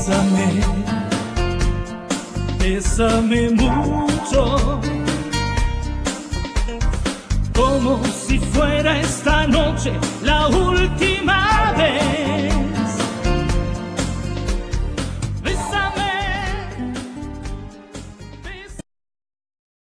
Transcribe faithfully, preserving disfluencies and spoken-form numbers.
bésame, bésame mucho, como si fuera esta noche la última.